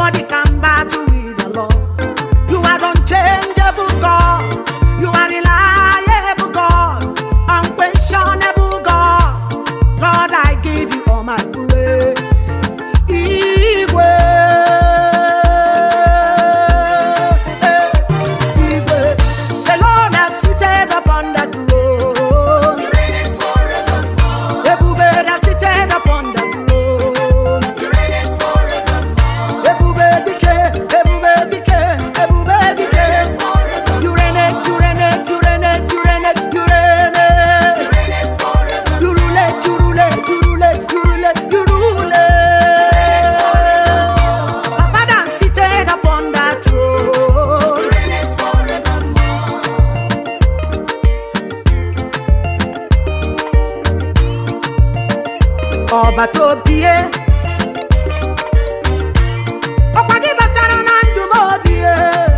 Nobody can battle with the Lord. You are unchangeable God. You are reliable God. Unquestionable God. Lord, I give you all my praise. Igwe. The Lord has seated upon the throne. You reign forevermore. Ebube has seated upon the throne. You reign forevermore. Ebube dike, ebube dike, ebube dike. You reign, you reign, you reign, you reign, you reign. You reign forevermore. You rule, you rule, you rule, you rule, you rule. Papa done seated upon that throne. You reign forevermore. Ọba tó bie, ọkwa gị batara na ndụ m obie.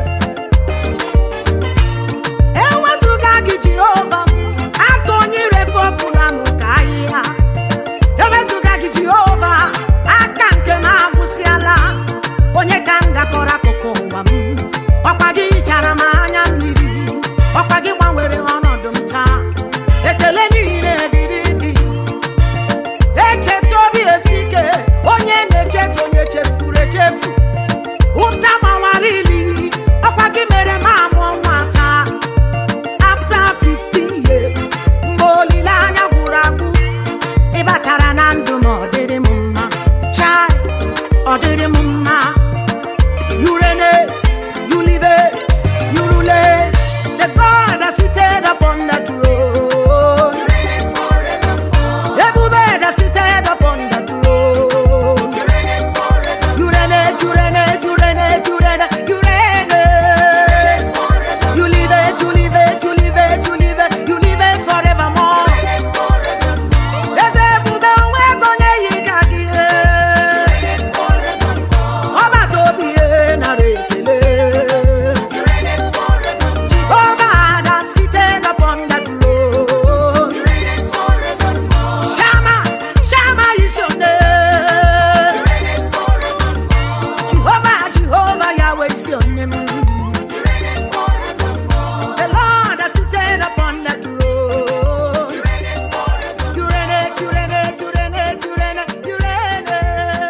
Ewezuga gị Jehova m, aka onye ire fọpụla m ka ahịhịa. Ewezuga gị Jehova, aka nke m agwụsịala. Onye ka m gakọrọ akụkụ ụwa m? Ọkwa gị hichara m anya mmiri, ọkwa gị gbanwere ọnọdụ m taa. Ekele niile dịrị gị. Echeta obi esike, onye na-echeta onye chefuru echefu. Ụta mawara ili, ọkwa gị mere m amụọ nwa taa. After 15 years, mgbe olileanya gwụrụ agwụ, ị batara na ndụ m, ọ dịrị m mma. Chai, ọ dịrị m mma. You reign it, you live it, you rule it. The God that seated upon the throne. You reign forevermore. Ebube that seated upon the throne. You reign forevermore. You reign it, you reign it, you reign it, you reign it, you reign it. Forevermore. You live it, you live it, you live it, you live it, you live it forevermore. Reign forevermore. Eze ebube onwe gonye yiga gị. Reign forevermore. Ọba tobi nara ekele. You reign forevermore. Jehovah that seated upon the throne. You reign forevermore. Shama, Shama is your name. You reign forevermore. Jehovah, Jehovah, Yahweh is your name. You reign forevermore. The Lord has seated upon the throne. You reign forevermore. You reign it, you reign it, you reign it, you reign it, you reign it.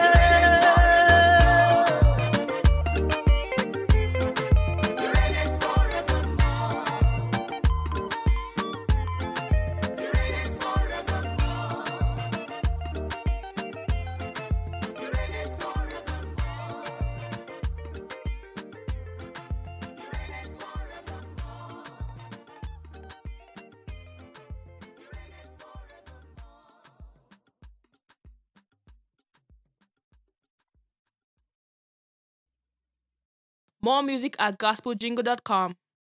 You reign forevermore. You reign forevermore. You reign More music at gospeljingle.com.